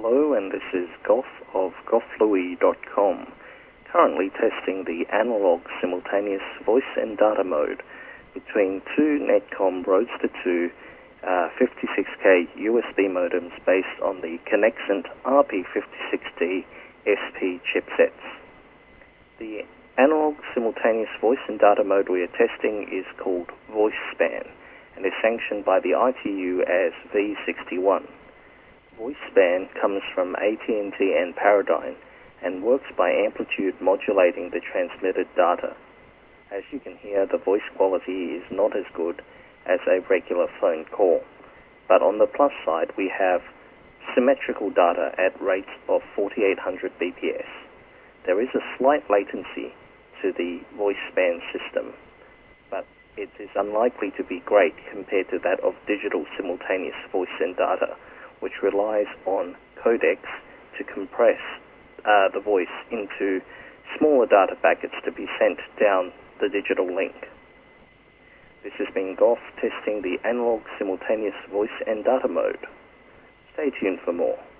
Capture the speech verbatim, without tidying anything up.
Hello, and this is Goff of goff louie dot com, currently testing the analog simultaneous voice and data mode between two Netcom Roadster two uh, fifty-six K U S B modems based on the Conexant R P fifty-six D S P chipsets. The analog simultaneous voice and data mode we are testing is called VoiceSpan and is sanctioned by the I T U as V sixty-one. VoiceSpan comes from A T and T and Paradigm and works by amplitude modulating the transmitted data. As you can hear, the voice quality is not as good as a regular phone call, but on the plus side we have symmetrical data at rates of forty-eight hundred B P S. There is a slight latency to the VoiceSpan system, but it is unlikely to be great compared to that of digital simultaneous voice and data, which relies on codecs to compress uh, the voice into smaller data packets to be sent down the digital link. This has been Goff testing the analog simultaneous voice and data mode. Stay tuned for more.